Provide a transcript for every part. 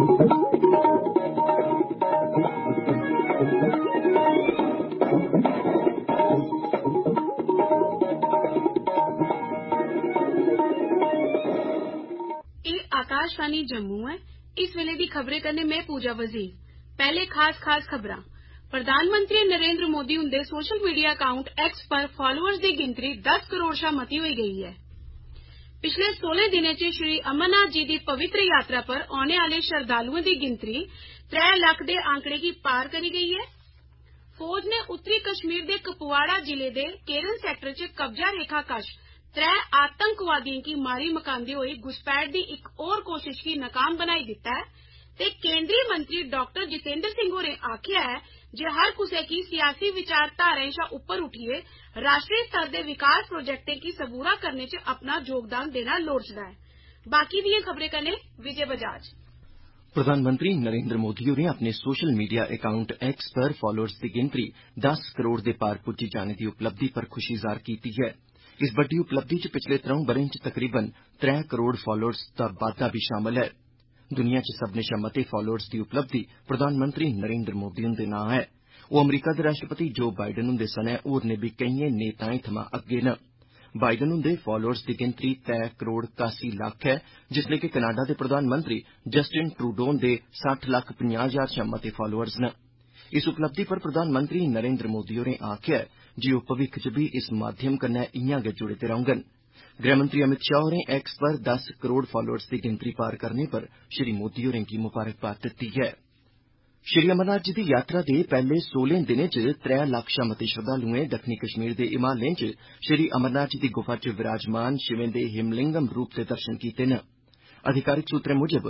आकाशवाणी जम्मू है। इस वेले दी खबरें करने मैं पूजा वजीर। पहले खास खबरां। प्रधानमंत्री नरेंद्र मोदी हुंदे सोशल मीडिया अकाउंट एक्स पर फॉलोअर्स की गिनती 10 करोड़ शा मती होई गई है। पिछले 16 दिनें च श्री अमरनाथ जी की पवित्र यात्रा पर आने वाले श्रद्धालुओं की गिनती 3 लाख के आंकड़े की पार करी गई है। फौज ने उत्तरी कश्मीर के कुपवाड़ा जिले के केरन सेक्टर च कब्जा रेखा कश 3 आतंकवादियों की मारी मकांदी हुई घुसपैठ की एक और कोशिश की नाकाम बनाई दिता है ते केंद्रीय मंत्री डॉक्टर जितेंद्र सिंह होरें आख्या है जे हर कुसे की सियासी विचारधाराएं शा ऊपर उठिए राष्ट्रीय स्तर के विकास प्रोजेक्टें की सबूरा करने च अपना योगदान देना लोड़चदा है। बाकी दी खबरें कने विजय बजाज। प्रधानमंत्री नरेंद्र मोदी होरें अपने सोशल मीडिया अकाउंट एक्स पर फॉलोअर्स की गिनतरी 10 करोड़ के पार पुज्जी जाने की उपलब्धि पर खुशी जाहिर की है। इस बड्डी उपलब्धि च पिछले 3 ब'रें च तकरीबन 3 करोड़ फॉलोअर्स का बाद्दा भी शामिल है। दुनिया च सब्भनें शा मते फॉलोअर्स की उपलब्धि प्रधानमंत्री नरेंद्र मोदी हुंदे नां है। ओह अमरीका दे राष्ट्रपति जो बाइडन हुंदे सने होरनें बी केइयें नेताएं थमां अग्गे न। बाइडन हुंदे फॉलोअर्स की गिनतरी 3 करोड़ 81 लाख है, जिसलै कि कनाडा दे प्रधानमंत्री जस्टिन ट्रूडो दे 60,50,000 शा मते फॉलोअर्स न। इस उपलब्धि पर प्रधानमंत्री नरेंद्र मोदी होरें आख्या जे ओह भविक्ख च भी इस माध्यम कन्नै इयां गै जुड़े दे रौह्ङन। गृहमंत्री अमित शाह होरें एक्स पर 10 करोड़ फॉलोअर्स की गिनतरी पार करने पर श्री मोदी होरें गी मुबारकबाद दित्ती है। श्री अमरनाथ जी दी यात्रा दे पैहले 16 दिनें च 3 लाख शा मते श्रद्धालुएं दक्खनी कश्मीर दे हिमालयें च श्री अमरनाथ जी दी गुफा च विराजमान शिवें दे हिमलिंगम रूप दे दर्शन कीते न। अधिकारिक सूत्रें मुजब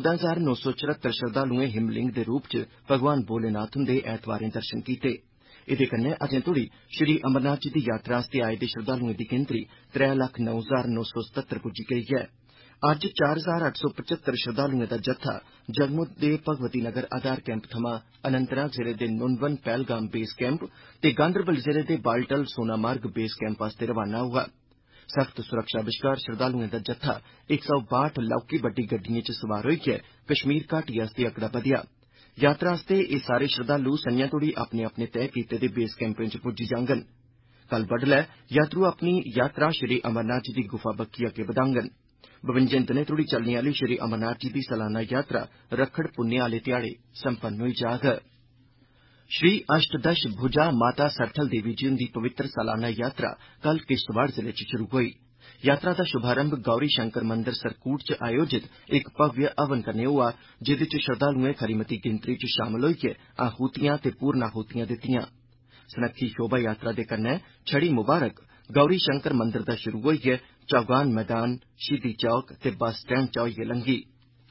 14,974 श्रद्धालुएं हिमलिंग दे रूप च भगवान भोलेनाथ हुंदे ऐतवारें दर्शन कीते। एदे कन्नै अजें तोड़ी श्री अमरनाथ जी दी यात्रा आस्ते आए दे श्रद्धालुएं दी गिनतरी 3,09,977 पुज्जी गई है। अज्ज 4,875 श्रद्धालुएं दा जत्था जम्मू दे भगवती नगर आधार कैंप थमां अनंतनाग जिले दे नुनवन पहलगाम बेस कैंप ते गांदरबल जिले दे बालटल सोनामार्ग बेस कैंप आस्ते रवाना हुआ। सख्त सुरक्षा विचकार श्रद्धालुएं दा जत्था 162 लौह्की बड्डी गड्डिएं च सवार होइयै कश्मीर घाटी आस्ते अगड़ा बधेआ। यात्रा आस्ते एह् सारे श्रद्धालु संझां तोड़ी अपने अपने तय कीते दे बेस कैंपें च पुज्जी जाङन। कल बड्डलै यात्रु अपनी यात्रा श्री अमरनाथ जी दी गुफा बक्खी अग्गे बधाङन। 52 दिनें तोड़ी चलने आह्ली श्री अमरनाथ जी दी सालाना यात्रा रक्खड़ पुन्ने आह्ले ध्याड़े संपन्न होई जाग। श्री अष्टदश भुजा माता सरथल देवी जी हुंदी पवित्र सालाना यात्रा कल किश्तवाड़ जिले च शुरू होई। यात्रा दा शुभारंभ गौरी शंकर मंदिर सरकूट च आयोजित एक भव्य हवन कन्नै होआ, जेदे च श्रद्धालुएं खरी मती गिनतरी च शामल होइयै आहूतियां ते पूर्ण आहूतियां दित्तियां। सनक्खी शोभा यात्रा दे कन्नै छड़ी मुबारक गौरी शंकर मंदिर दा शुरू होइयै चौगान मैदान, शहीदी चौक ते बस स्टैंड चा होइयै लंघी।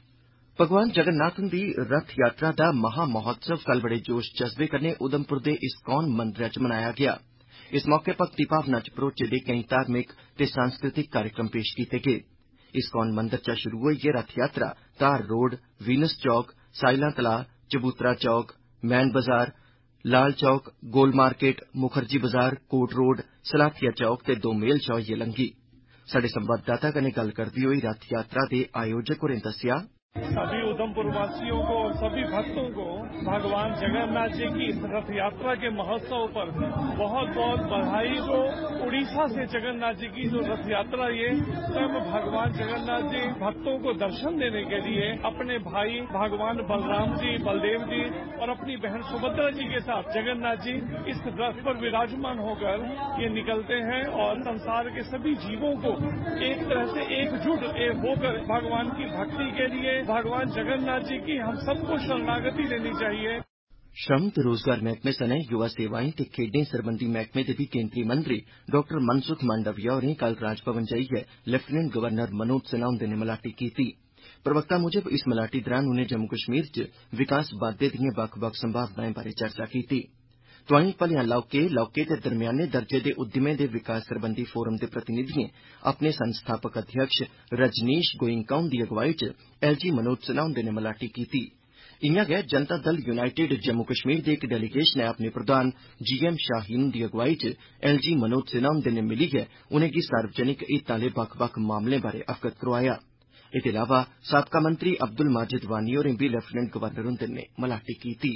भगवान जगन्नाथ हुंदी रथ यात्रा दा महा महोत्सव कल बड़े जोश जज्बे कन्नै उधमपुर दे इस्कॉन मंदरै च मनाया गेआ। इस मौके भगती भावना च भरोचे दे केईं धार्मिक ते सांस्कृतिक कार्यक्रम पेश कीते गे। इस्कॉन मंदर चा शुरू होइयै रथ यात्रा धार रोड, वीनस चौक, साइलां तलाऽ, चबूतरा चौक, मैन बाजार, लाल चौक, गोल मार्केट, मुखर्जी बाजार, कोट रोड, सलाथिया चौक ते दो मेल चा होइयै लंघी। साढ़े संवाददाता कन्नै गल्ल करदे होई रथ यात्रा दे आयोजक होरें दस्सेआ, सभी उधमपुर वासियों को और सभी भक्तों को भगवान जगन्नाथ जी की इस रथ यात्रा के महोत्सव पर बहुत बहुत बधाई। जो उड़ीसा से जगन्नाथ जी की जो रथ यात्रा ये सब भगवान जगन्नाथ जी भक्तों को दर्शन देने के लिए अपने भाई भगवान बलराम जी, बलदेव जी और अपनी बहन सुभद्रा जी के साथ जगन्नाथ जी इस रथ पर विराजमान होकर ये निकलते हैं और संसार के सभी जीवों को एक तरह से एकजुट होकर भगवान की भक्ति के लिए भगवान जगन्नाथ जी की हम सबको शरणागति लेनी चाहिए। श्रम ते रोजगार महकमे सने युवा सेवाएं ते खेड्डें सरबंधी महकमे दे बी केंद्री मंत्री डॉक्टर मनसुख मांडविया होरें कल राजभवन जाइयै लेफ्टिनेंट गवर्नर मनोज सिन्हा हुंदे नै मलाटी कीती। प्रवक्ता मुजब इस मलाटी दौरान उनें जम्मू कश्मीर च विकास बाद्दे दिएं बक्ख-बक्ख संभावनाएं बारै चर्चा कीती। तोआईं भलेआं लौह्के ते दरम्याने दर्जे दे उद्यमें दे विकास सरबंधी फोरम दे प्रतिनिधिएं अपने संस्थापक अध्यक्ष रजनीश गोइंका हुंदी अगुवाई च एलजी मनोज सिन्हा हुंदे नै मलाटी कीती। इयां गै जनता दल यूनाइटेड जम्मू कश्मीर दे इक डेलीगेशन नै अपने प्रधान जीएम शाहीन हुंदी अगुवाई च एलजी मनोज सिन्हा हुंदे नै मिलियै उनेंगी सार्वजनिक हित आह्ले बक्ख-बक्ख मामलें बारै अवगत करोआया। एह्दे अलावा साबका मंत्री अब्दुल माजिद वानी होरें बी लेफ्टिनेंट गवर्नर हुंदे नै मलाटी कीती।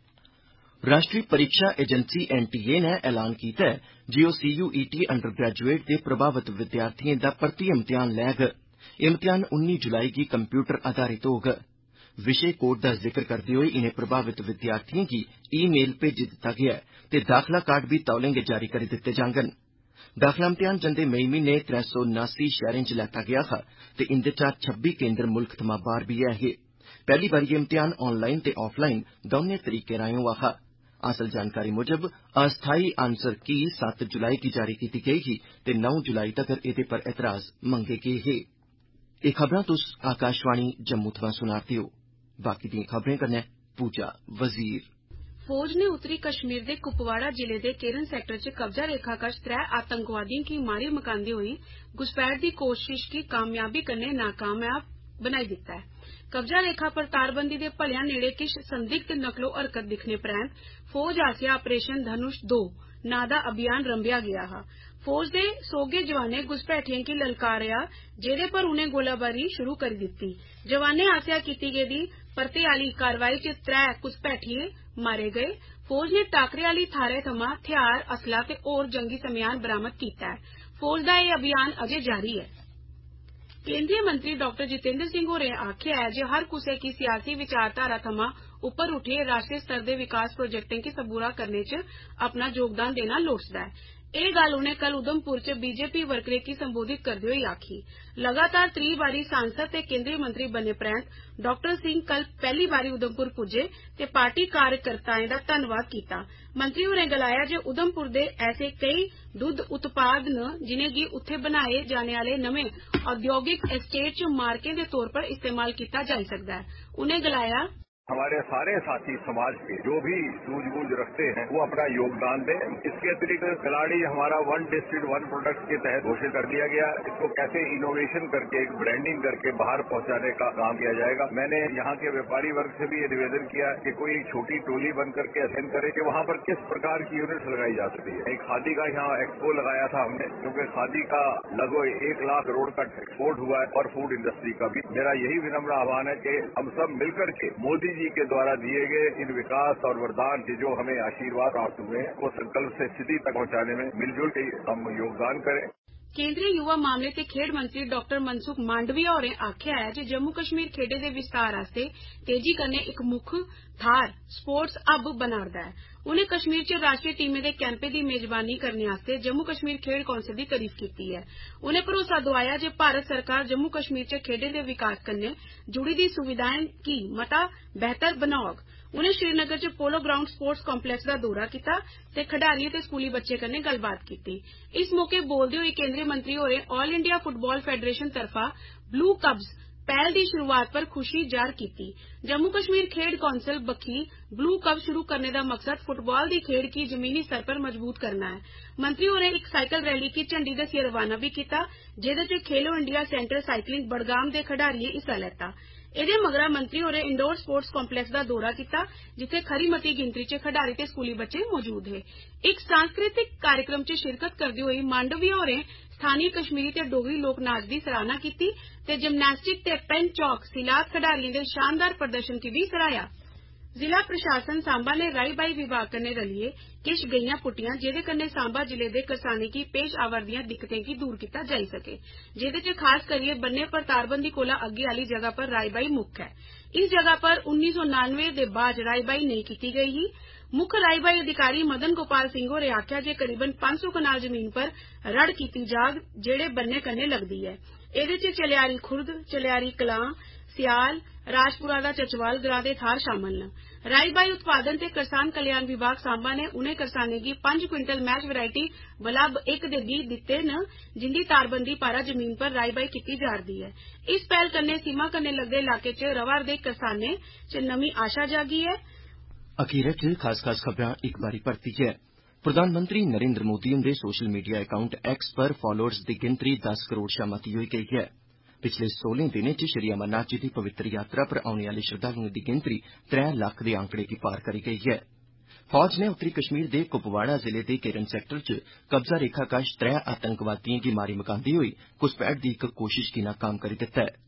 राष्ट्री परीक्षा एजेंसी एनटीए नै ऐलान कीता ऐ जे ओह् सीयूईटी अंडर ग्रेजुएट दे प्रभावित विद्यार्थिएं दा परतियै इम्तिहान लैग। इम्तिहान 19 जुलाई गी कंप्यूटर आधारित होग। विशे कोड दा जिक्र करदे होई इनें प्रभावित विद्यार्थिएं गी ई-मेल भेजी दित्ता गेआ ऐ ते दाखला कार्ड बी तौले गै जारी करी दित्ते जाङन। दाखला इम्तिहान जंदे मई म्हीने 379 शैहरें च लैता गेआ हा ते इंदे चा 26 केन्द्र मुल्ख थमां बाहर बी ऐ हे। पैह्ली बारी एह् इम्तिहान ऑनलाइन ते ऑफलाइन दौनें तरीकें राएं होआ हा। हासल जानकारी मुजब अस्थाई आंसर की 7 जुलाई गी जारी कीती गेई ही ते 9 जुलाई तगर एह्दे पर एतराज मंगे गे हे। एह् खबरां तुस आकाशवाणी जम्मू थमां सुना'रदे ओ। बाकी दिएं खबरें कन्नै पूजा वजीर। फौज ने उत्तरी कश्मीर के कुपवाड़ा जिले के केरन सेक्टर च कब्जा रेखा कश 3 आतंकवादियों की मारी मकांदे हुई घुसपैठ की कोशिश की कामयाबी कन्नै नाकामयाब बनाई दिता है। कब्जा रेखा पर तारबंदी के भलेआं नेड़े किश संदिग्ध नकलो हरकत दिखने परैंत फौज आसेआ ऑपरेशन धनुष 2 नां दा अभियान रंभेआ गया हा। फौज दे सोगे जवानें घुसपैठियों की ललकारेआ जेदे पर उनें गोलाबारी शुरू करी दित्ती। जवानें आसेआ कीती गेदी परते आली कारवाई च 3 घुसपैठिये मारे गए। फौज ने टाकरे आली थाह्रै थमां हथियार, असला ते होर जंगी समेयान बरामद कीता है। फौज दा एह् अभियान अजें जारी है। केंद्रीय मंत्री डॉक्टर जितेंद्र सिंह होरें आखेआ है जे हर कुसै गी सियासी विचारधारा थमां उप्पर उठियै राष्ट्रीय स्तर दे विकास प्रोजेक्टें गी सबूरा करने च अपना योगदान देना लोड़चदा है। एह् गल्ल उनें कल उधमपुर च बीजेपी वर्करें गी संबोधित करदे होई आखी। लगातार 3 बारी सांसद ते केंद्रीय मंत्री बनने परैंत डॉक्टर सिंह कल पैह्ली बारी उधमपुर पुज्जे ते पार्टी कार्यकर्ताएं दा धन्नवाद कीता। मंत्री होरें गलाया जे उधमपुर दे ऐसे केई दुद्ध उत्पाद न जिनेंगी उत्थे बनाए जाने आले नमें औद्योगिक एस्टेट च मार्कें दे तौर पर इस्तेमाल कीता जाई सकदा है। उनें गलाया हमारे सारे साथी समाज के जो भी सूझबूझ रखते हैं वो अपना योगदान दें। इसके अतिरिक्त खिलाड़ी हमारा 1 डिस्ट्रिक्ट 1 प्रोडक्ट के तहत घोषित कर दिया गया। इसको कैसे इनोवेशन करके एक ब्रांडिंग करके बाहर पहुंचाने का काम किया जाएगा। मैंने यहाँ के व्यापारी वर्ग से भी ये निवेदन किया कि कोई एक छोटी टोली बन करके अध्ययन करे कि वहाँ पर किस प्रकार की यूनिट्स लगाई जा सकती है। एक खादी का यहाँ एक्सपो लगाया था हमने, क्योंकि खादी का लगभग 1 लाख करोड़ का एक्सपोर्ट हुआ है और फूड इंडस्ट्री का भी। मेरा यही विनम्र आह्वान है कि हम सब मिलकर के मोदी जी के द्वारा दिए गए इन विकास और वरदान के जो हमें आशीर्वाद प्राप्त हुए हैं वो संकल्प से स्थिति तक पहुंचाने में मिलजुल के हम योगदान करें। केंद्रीय युवा मामले ते खेड मंत्री डॉक्टर मनसुख मांडविया होरें आखेआ है जे जम्मू कश्मीर खेडे दे विस्तार आस्ते तेजी कन्नै इक मुक्ख थाह्र स्पोर्ट्स हब बना'रदा है। उनें कश्मीर च राष्ट्रीय टीमें दे कैंपें दी मेजबानी करने आस्ते जम्मू कश्मीर खेड कौंसल दी तारीफ कीती है। उनें भरोसा दोआया जे भारत सरकार जम्मू कश्मीर च खेडें दे विकास कन्नै जुड़ी दी सुविधाएं गी मता बेहतर बनाओग। उनें श्रीनगर च पोलो ग्राउंड स्पोर्ट्स कॉम्पलैक्स दा दौरा कीता ते खडारियें ते स्कूली बच्चें कन्नै गल्लबात कीती। इस मौके बोलदे होई केंद्रीय मंत्री होरें ऑल इंडिया फुटबाल फेडरेशन तरफा ब्लू कब्स पहल दी शुरुआत पर खुशी जाहिर कीती। जम्मू कश्मीर खेड कौंसल बक्खी ब्लू कब शुरू करने दा मकसद फुटबाल दी खेड गी जमीनी स्तर पर मजबूत करना है। मंत्री होरें इक साइकिल रैली गी झंडी दस्सियै रवाना भी कीता जेदे च Khelo India centre cycling Budgam दे खडारियें हिस्सा लैता। एदे मगरा मंत्री होरें इंडोर स्पोर्ट्स कॉम्पलैक्स दा दौरा कीता जिथे खरी मती गिनतरी च खडारी ते स्कूली बच्चे मौजूद हे। इक सांस्कृतिक कार्यक्रम च शिरकत करदे होई मांडविया होरें स्थानीय कश्मीरी ते डोगरी लोक नाच दी सराहना कीती ते जिमनास्टिक ते पेन चौक सिलात खडारियें दे शानदार प्रदर्शन गी भी सराहया। जिला प्रशासन सांबा ने राई बाई विभाग कन्नै रलियै किश गईयां पुट्टियां जेदे कन्नै सांबा जिले दे करसानें गी पेश आवा'रदियां दिक्कतें गी दूर कीता जाई सके। जेदे च खास करियै बन्ने पर तारबंदी कोला अग्गे आली जगह पर राई बाई मुक्ख है। इस जगह पर 1999 दे बाद राई बाई नेईं कीती गई ही। मुक्ख राई बाई अधिकारी मदन गोपाल सिंह होरें आखेआ जे करीबन 500 कनाल जमीन पर रड़ कीती जाग जेड़े बन्ने कन्नै लगदी है। एदे च चलियारी खुर्द, चलियारी कलां, सियाल, राजपुरा दा चचवाल ग्रां दे थाह्र शामल न। राई बाई उत्पादन ते करसान कल्याण विभाग सांबा ने उनें करसानें गी 5 क्विंटल मैच वैरायटी बलब 1 दे बीऽ दित्ते न जिंदी तारबंदी पारा जमीन पर राई बाई कीती जा'रदी है। इस पैह्ल कन्नै सीमा कन्नै लगदे इलाके च रवा'रदे करसानें च नमीं आशा जागी है। अखीरै च खास खबरां इक बारी परतियै। प्रधानमंत्री नरेंद्र मोदी हुंदे सोशल मीडिया अकाउंट एक्स पर फॉलोअर्स दी गिनतरी 10 करोड़ शा मती होई गेई ऐ। पिछले 16 दिनें च श्री अमरनाथ जी दी पवित्र यात्रा पर औने आले श्रद्धालुएं दी गिनतरी 3 लक्ख दे आंकड़े गी पार करी गेई ऐ। फौज ने उत्तरी कश्मीर दे कुपवाड़ा जिले दे केरन सैक्टर च कब्जा रेखा कश 3 आतंकवादिएं गी मारी मकांदे होई घुसपैठ दी इक कोशिश गी नाकाम करी दित्ता ऐ।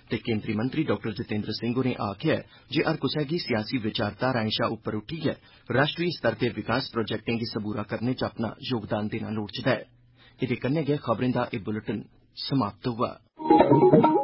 ते केंद्री मंत्री डॉ जितेंद्र सिंह होरें आखेआ ऐ जे हर कुसै गी सियासी विचारधाराएं शा उप्पर उट्ठियै राष्ट्री स्तर दे विकास प्रोजेक्टें गी सबूरा करने च अपना योगदान देना लोड़चदा ऐ। एह्दे कन्नै गै खबरें दा एह् बुलेटिन समाप्त होआ।